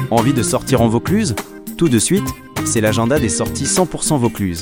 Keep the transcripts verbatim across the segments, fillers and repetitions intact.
Envie de sortir en Vaucluse ? Tout de suite, c'est l'agenda des sorties cent pour cent Vaucluse.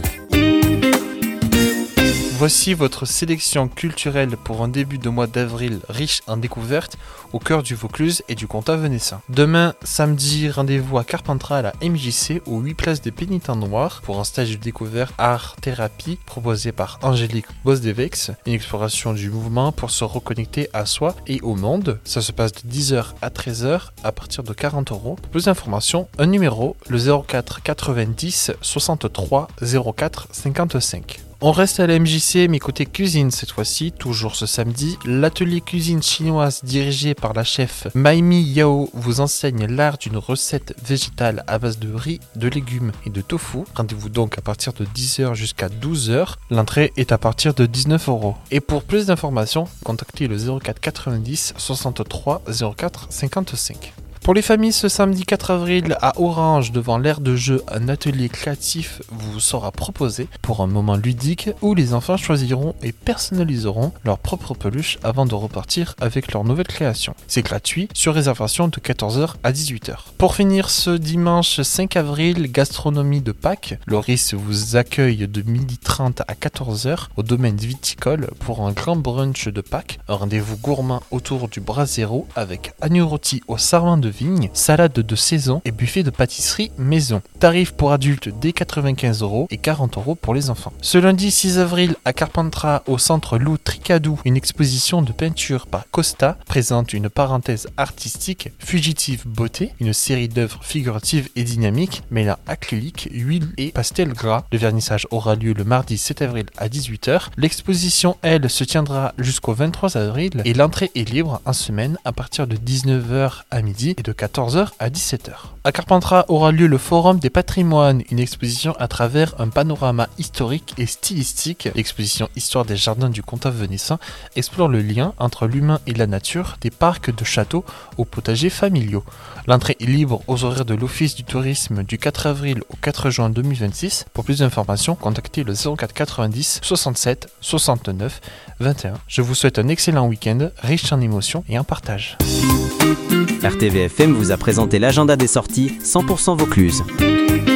Voici votre sélection culturelle pour un début de mois d'avril riche en découvertes au cœur du Vaucluse et du Comtat venessin. Demain, samedi, rendez-vous à Carpentras à la M J C aux huit places des Pénitents Noirs pour un stage de découverte art-thérapie proposé par Angélique Bosdevex, une exploration du mouvement pour se reconnecter à soi et au monde. Ça se passe de dix heures à treize heures à partir de quarante euros. Pour plus d'informations, un numéro, le zéro quatre quatre-vingt-dix soixante-trois zéro quatre cinquante-cinq. On reste à la M J C, mais côté cuisine cette fois-ci, toujours ce samedi. L'atelier cuisine chinoise dirigé par la chef Maimi Yao vous enseigne l'art d'une recette végétale à base de riz, de légumes et de tofu. Rendez-vous donc à partir de dix heures jusqu'à douze heures. L'entrée est à partir de dix-neuf euros. Et pour plus d'informations, contactez le zéro quatre quatre-vingt-dix soixante-trois zéro quatre cinquante-cinq. Pour les familles, ce samedi quatre avril à Orange, devant l'aire de jeu, un atelier créatif vous sera proposé pour un moment ludique où les enfants choisiront et personnaliseront leur propre peluche avant de repartir avec leur nouvelle création. C'est gratuit, sur réservation de quatorze heures à dix-huit heures. Pour finir, ce dimanche cinq avril, gastronomie de Pâques. Loris vous accueille de midi trente à quatorze heures au domaine viticole pour un grand brunch de Pâques. Un rendez-vous gourmand autour du brasero avec agneau rôti au sarment de vigne, salade de saison et buffet de pâtisserie maison. Tarif pour adultes dès quatre-vingt-quinze euros et quarante euros pour les enfants. Ce lundi six avril à Carpentras au centre Lou Tricadou, une exposition de peinture par Costa présente une parenthèse artistique Fugitive Beauté, une série d'œuvres figuratives et dynamiques mêlant acrylique, huile et pastel gras. Le vernissage aura lieu le mardi sept avril à dix-huit heures. L'exposition, elle, se tiendra jusqu'au vingt-trois avril et l'entrée est libre en semaine à partir de dix-neuf heures à midi et de quatorze heures à dix-sept heures. À Carpentras aura lieu le Forum des patrimoines, une exposition à travers un panorama historique et stylistique. L'exposition Histoire des jardins du Comtat venessin explore le lien entre l'humain et la nature, des parcs de châteaux aux potagers familiaux. L'entrée est libre aux horaires de l'Office du tourisme du quatre avril au quatre juin deux mille vingt-six. Pour plus d'informations, contactez le zéro quatre quatre-vingt-dix soixante-sept soixante-neuf vingt et un. Je vous souhaite un excellent week-end, riche en émotions et en partage. R T V F M vous a présenté l'agenda des sorties cent pour cent Vaucluse.